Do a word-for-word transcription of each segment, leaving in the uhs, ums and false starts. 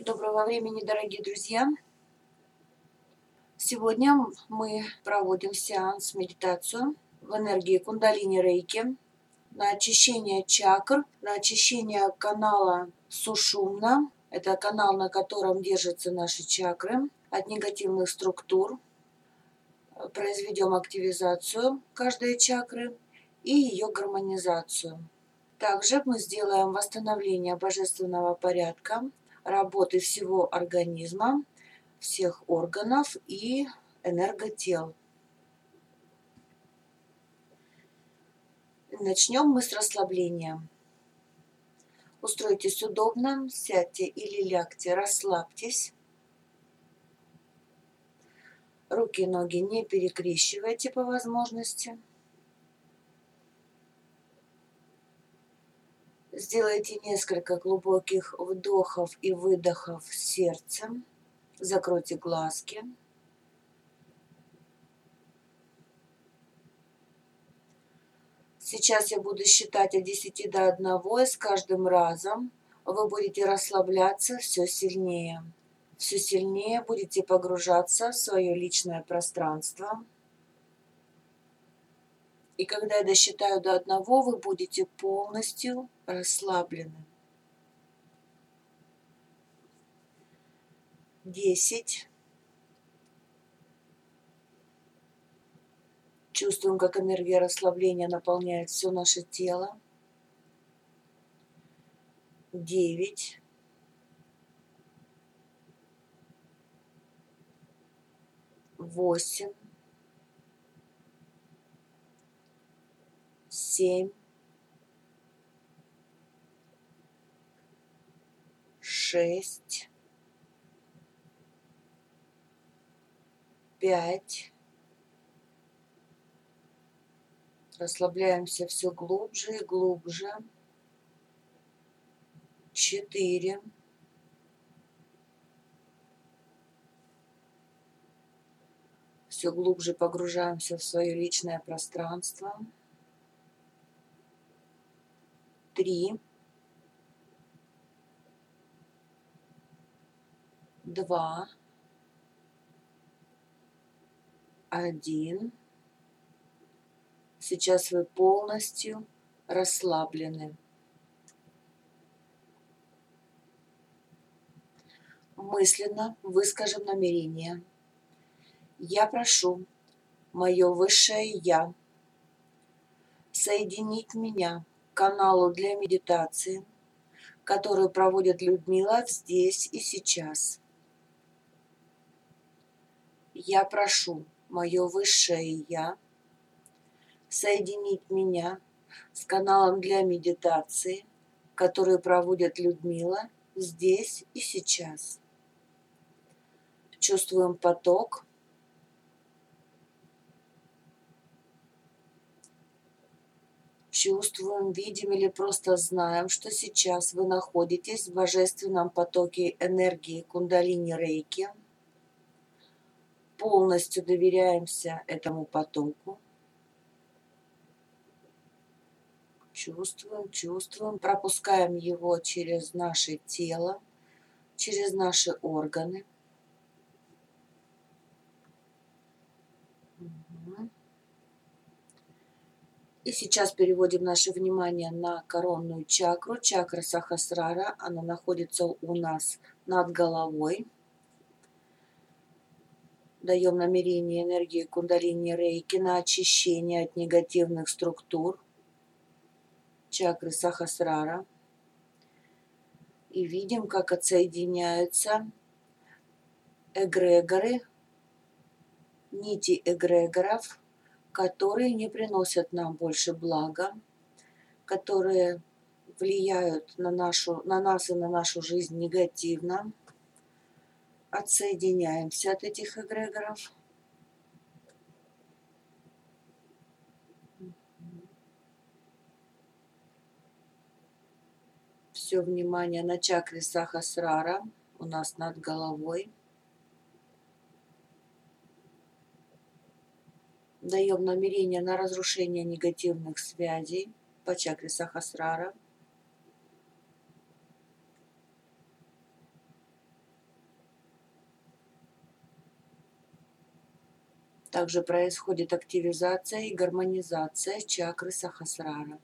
Доброго времени, дорогие друзья! Сегодня мы проводим сеанс медитацию в энергии кундалини рейки на очищение чакр, на очищение канала сушумна. Это канал, на котором держатся наши чакры, от негативных структур. Произведем активизацию каждой чакры и ее гармонизацию. Также мы сделаем восстановление божественного порядка, работы всего организма, всех органов и энерготел. Начнем мы с расслабления. Устройтесь удобно, сядьте или лягте, расслабьтесь. Руки и ноги не перекрещивайте по возможности. Сделайте несколько глубоких вдохов и выдохов сердцем. Закройте глазки. Сейчас я буду считать от десяти до одного, и с каждым разом вы будете расслабляться все сильнее. Все сильнее будете погружаться в свое личное пространство. И когда я досчитаю до одного, вы будете полностью расслаблены. Десять. Чувствуем, как энергия расслабления наполняет все наше тело. Девять. Восемь. Семь. Шесть. Пять. Расслабляемся все глубже и глубже. Четыре. Все глубже погружаемся в свое личное пространство. Три. Два. Один. Сейчас вы полностью расслаблены. Мысленно выскажем намерение. Я прошу мое высшее Я соединить меня к каналу для медитации, который проводит Людмила здесь и сейчас. Я прошу мое высшее Я соединить меня с каналом для медитации, который проводит Людмила здесь и сейчас. Чувствуем поток. Чувствуем, видим или просто знаем, что сейчас вы находитесь в божественном потоке энергии кундалини рейки. Полностью доверяемся этому потоку. Чувствуем, чувствуем, пропускаем его через наше тело, через наши органы. Угу. И сейчас переводим наше внимание на коронную чакру, чакра Сахасрара. Она находится у нас над головой. Даем намерение энергии кундалини рейки на очищение от негативных структур чакры Сахасрара. И видим, как отсоединяются эгрегоры, нити эгрегоров, которые не приносят нам больше блага, которые влияют на, нашу, на нас и на нашу жизнь негативно. Отсоединяемся от этих эгрегоров. Все внимание на чакре Сахасрара у нас над головой. Даем намерение на разрушение негативных связей по чакре Сахасрара. Также происходит активизация и гармонизация чакры Сахасрара.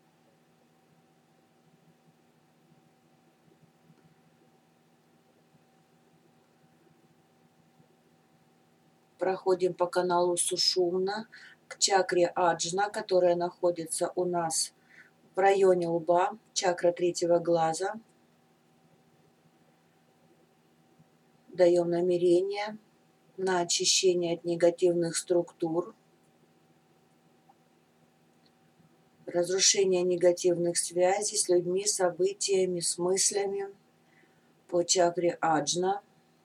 Проходим по каналу Сушумна к чакре Аджна, которая находится у нас в районе лба, чакра третьего глаза. Даем намерение на очищение от негативных структур, разрушение негативных связей с людьми, событиями, с мыслями по чакре Аджна.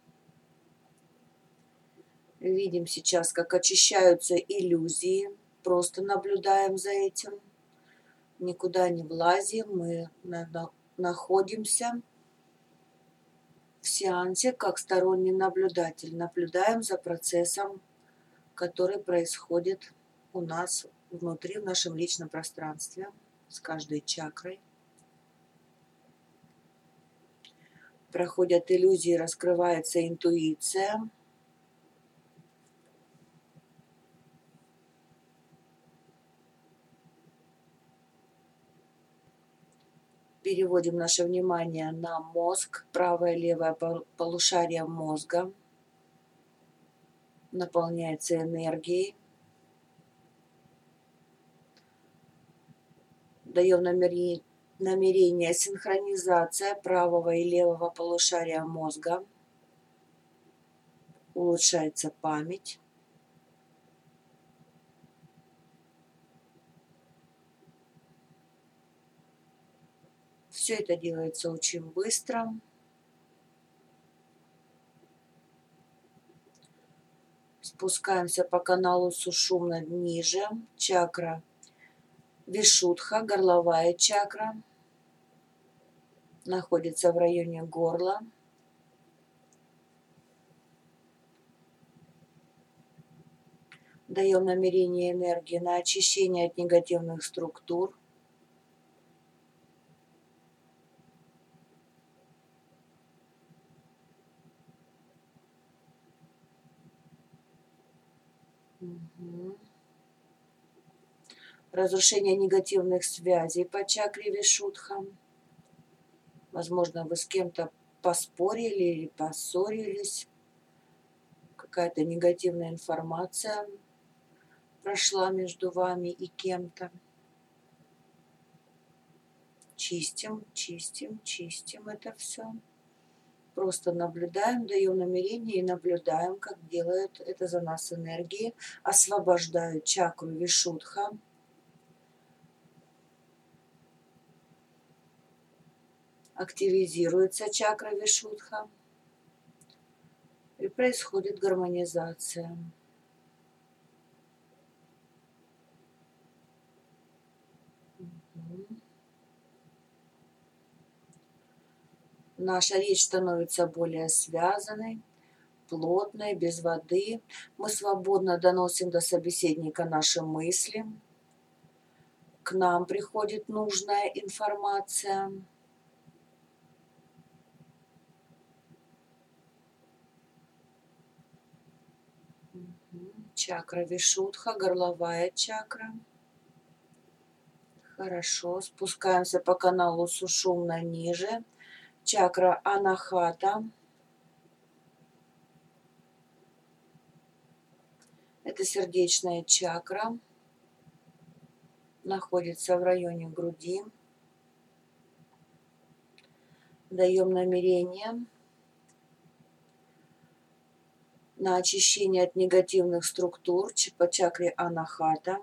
Видим сейчас, как очищаются иллюзии, просто наблюдаем за этим, никуда не влазим, мы находимся в сеансе как сторонний наблюдатель, наблюдаем за процессом, который происходит у нас внутри, в нашем личном пространстве, с каждой чакрой. Проходят иллюзии, раскрывается интуиция. Переводим наше внимание на мозг, правое и левое полушарие мозга. Наполняется энергией. Даем намерение, намерение синхронизация правого и левого полушария мозга. Улучшается память. Все это делается очень быстро. Спускаемся по каналу Сушумна ниже. Чакра Вишудха, горловая чакра, находится в районе горла. Даем намерение энергии на очищение от негативных структур. Угу. Разрушение негативных связей по чакре Вишудха. Возможно, вы с кем-то поспорили или поссорились. Какая-то негативная информация прошла между вами и кем-то. Чистим, чистим, чистим это все. Просто наблюдаем, даем намерение и наблюдаем, как делают это за нас энергии. Освобождают чакру Вишудха. Активизируется чакра Вишудха. И происходит гармонизация. Наша речь становится более связанной, плотной, без воды. Мы свободно доносим до собеседника наши мысли. К нам приходит нужная информация. Чакра Вишудха, горловая чакра. Хорошо, спускаемся по каналу Сушумна ниже. Чакра Анахата. Это сердечная чакра. Находится в районе груди. Даем намерение на очищение от негативных структур по чакре Анахата.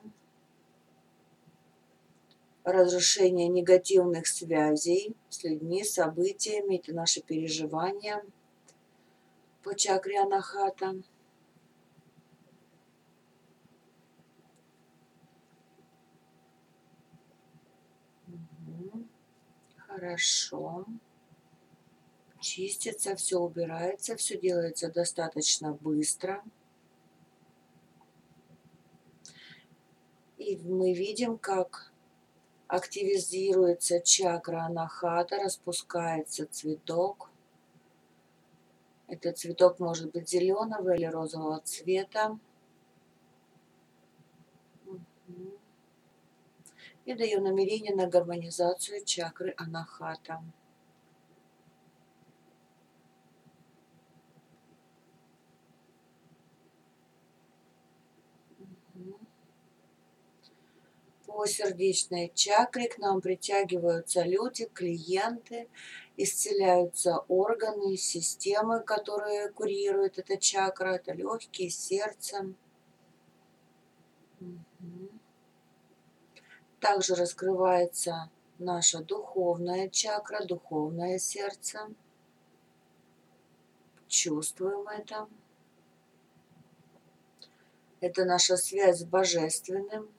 Разрушение негативных связей с людьми, событиями, это наши переживания по чакре Анахата. Угу. Хорошо. Чистится, все убирается, все делается достаточно быстро. И мы видим, как активизируется чакра Анахата, распускается цветок. Этот цветок может быть зеленого или розового цвета. И даем намерение на гармонизацию чакры Анахата. По сердечной чакре к нам притягиваются люди, клиенты, исцеляются органы, системы, которые курируют эта чакра, это легкие, сердце. Также раскрывается наша духовная чакра, духовное сердце. Чувствуем это. Это наша связь с Божественным.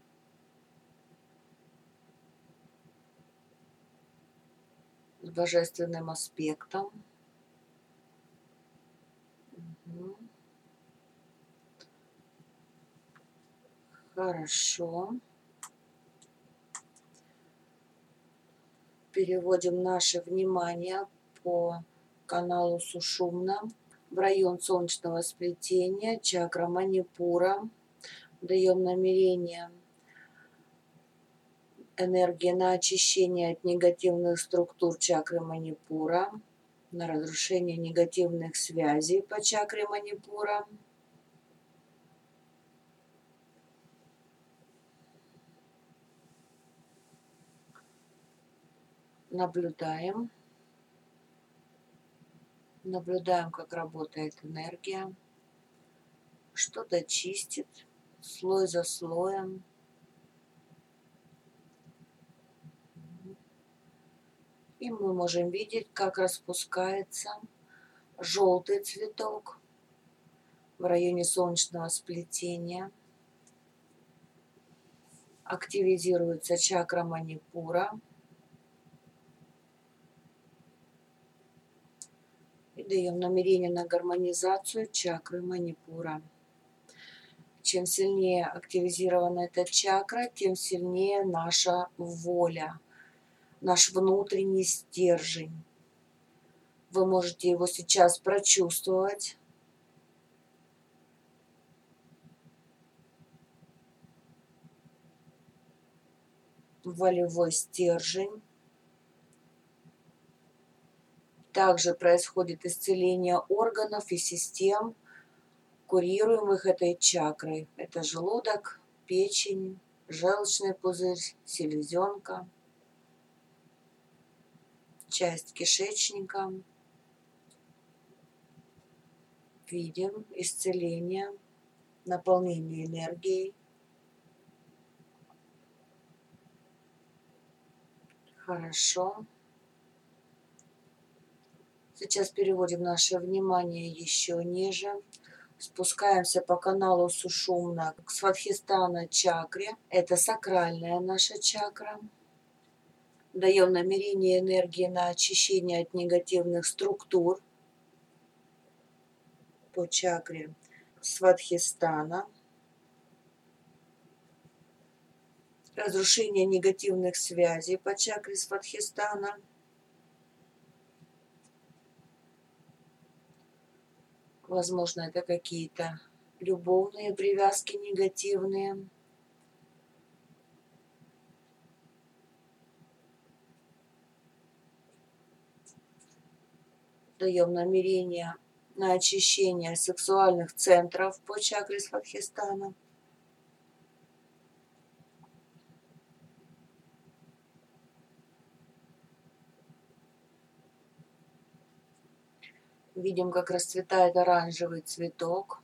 С божественным аспектом. Угу. Хорошо. Переводим наше внимание по каналу Сушумна в район солнечного сплетения, чакра Манипура. Даем намерение энергии на очищение от негативных структур чакры Манипура, на разрушение негативных связей по чакре Манипура. Наблюдаем. Наблюдаем, как работает энергия. Что-то чистит, слой за слоем. И мы можем видеть, как распускается желтый цветок в районе солнечного сплетения. Активизируется чакра Манипура. И даем намерение на гармонизацию чакры Манипура. Чем сильнее активизирована эта чакра, тем сильнее наша воля, наш внутренний стержень. Вы можете его сейчас прочувствовать. Волевой стержень. Также происходит исцеление органов и систем, курируемых этой чакрой. Это желудок, печень, желчный пузырь, селезенка, часть кишечника. Видим исцеление, наполнение энергией. Хорошо. Сейчас переводим наше внимание еще ниже. Спускаемся по каналу Сушумна к Свадхистана чакре. Это сакральная наша чакра. Даем намерение энергии на очищение от негативных структур по чакре Свадхистана. Разрушение негативных связей по чакре Свадхистана. Возможно, это какие-то любовные привязки негативные. Даем намерение на очищение сексуальных центров по чакре Свадхистана. Видим, как расцветает оранжевый цветок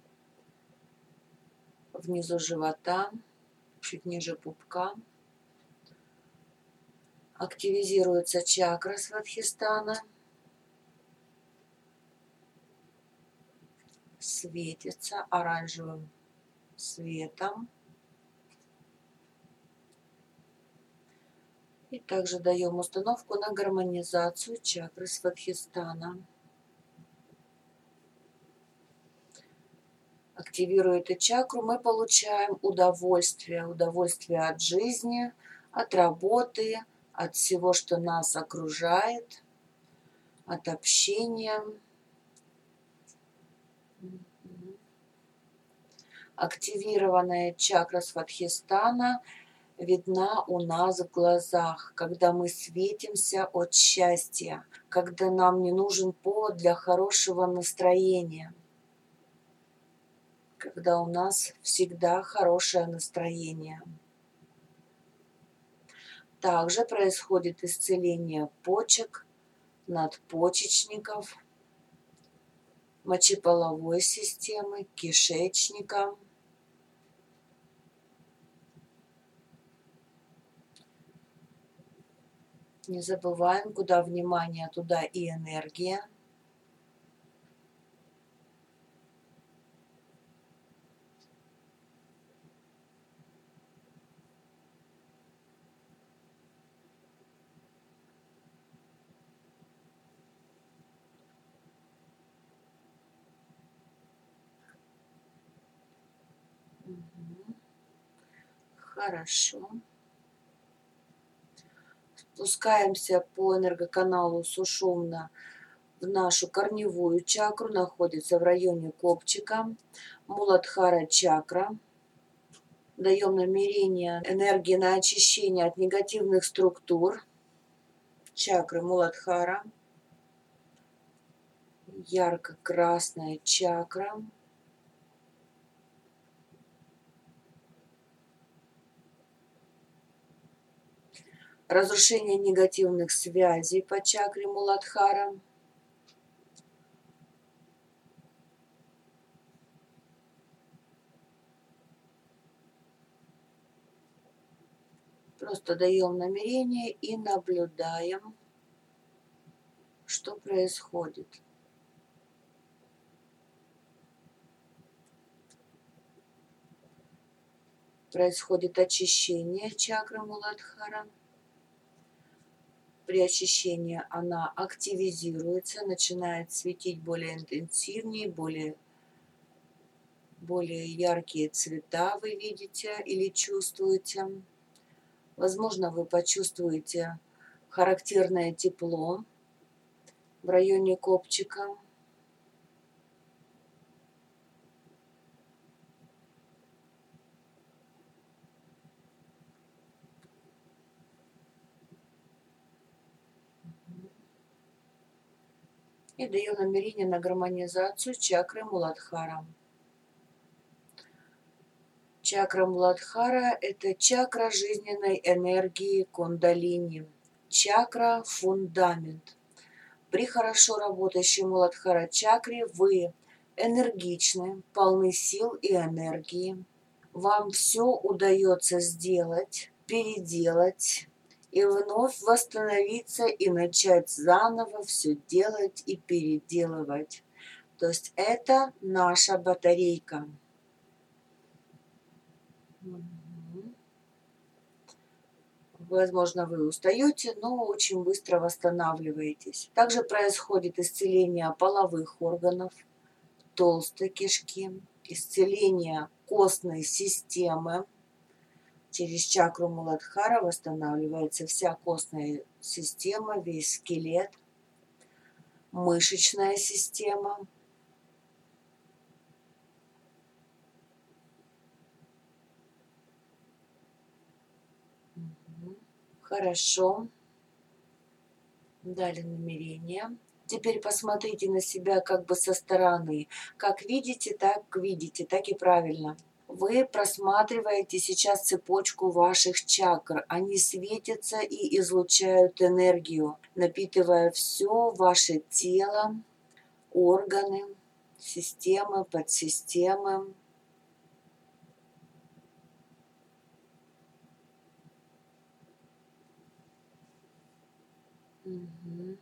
внизу живота, чуть ниже пупка. Активизируется чакра Свадхистана. Светится оранжевым светом. И также даем установку на гармонизацию чакры Свадхистана. Активируя эту чакру, мы получаем удовольствие. Удовольствие от жизни, от работы, от всего, что нас окружает, от общения. Активированная чакра Свадхистана видна у нас в глазах, когда мы светимся от счастья, когда нам не нужен повод для хорошего настроения, когда у нас всегда хорошее настроение. Также происходит исцеление почек, надпочечников, мочеполовой системы, кишечника. Не забываем, куда внимание, туда и энергия. Угу. Хорошо. Спускаемся по энергоканалу сушумно в нашу корневую чакру, находится в районе копчика, Муладхара чакра. Даем намерение энергии на очищение от негативных структур чакры Муладхара. Ярко-красная чакра. Разрушение негативных связей по чакре Муладхара. Просто даем намерение и наблюдаем, что происходит. Происходит очищение чакры Муладхара. При очищении она активизируется, начинает светить более интенсивнее, более, более яркие цвета вы видите или чувствуете. Возможно, вы почувствуете характерное тепло в районе копчика. И даем намерение на гармонизацию чакры Муладхара. Чакра Муладхара – это чакра жизненной энергии кундалини, чакра – фундамент. При хорошо работающей Муладхара чакре вы энергичны, полны сил и энергии. Вам все удается сделать, переделать и вновь восстановиться и начать заново все делать и переделывать. То есть это наша батарейка. Возможно, вы устаете, но очень быстро восстанавливаетесь. Также происходит исцеление половых органов, толстой кишки, исцеление костной системы. Через чакру Муладхара восстанавливается вся костная система, весь скелет, мышечная система. Хорошо. Дали намерение. Теперь посмотрите на себя как бы со стороны. Как видите, так видите, так и правильно. Вы просматриваете сейчас цепочку ваших чакр. Они светятся и излучают энергию, напитывая все ваше тело, органы, системы, подсистемы. Угу.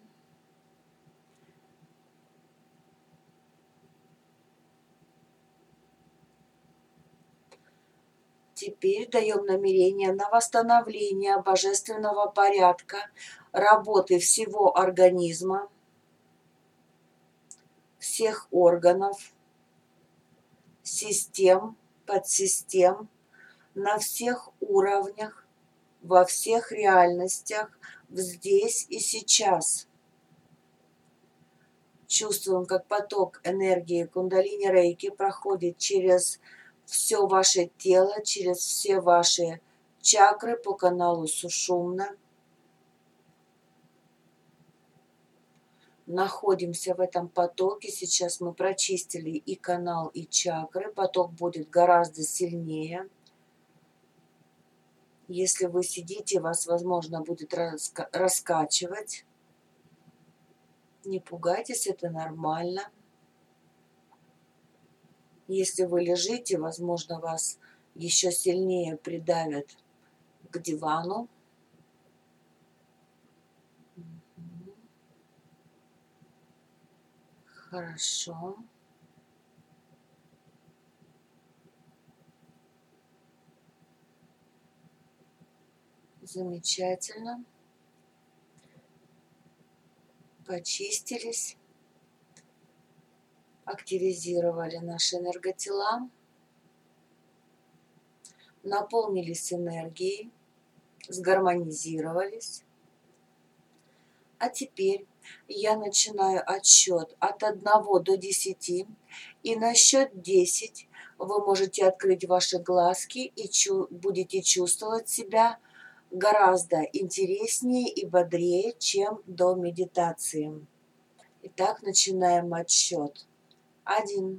Теперь даем намерение на восстановление божественного порядка, работы всего организма, всех органов, систем, подсистем, на всех уровнях, во всех реальностях, здесь и сейчас. Чувствуем, как поток энергии кундалини рейки проходит через все ваше тело, через все ваши чакры по каналу Сушумна. Находимся в этом потоке. Сейчас мы прочистили и канал, и чакры. Поток будет гораздо сильнее. Если вы сидите, вас, возможно, будет раска- раскачивать. Не пугайтесь, это нормально. Если вы лежите, возможно, вас еще сильнее придавят к дивану. Хорошо. Замечательно. Почистились. Активизировали наши энерготела. Наполнились энергией. Сгармонизировались. А теперь я начинаю отсчет от одного до десяти. И на счет десять вы можете открыть ваши глазки и чу- будете чувствовать себя гораздо интереснее и бодрее, чем до медитации. Итак, начинаем отсчет. Один,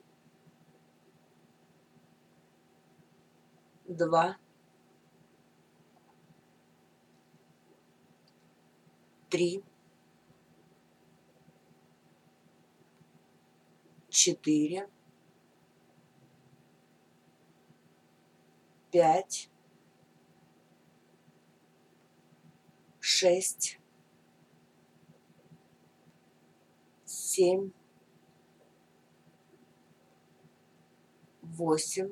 два, три, четыре, пять, шесть, семь, восемь,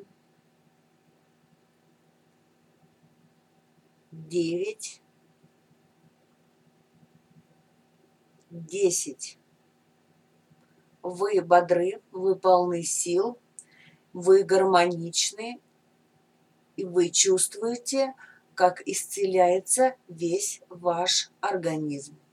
девять, десять. Вы бодры, вы полны сил, вы гармоничны, и вы чувствуете, как исцеляется весь ваш организм.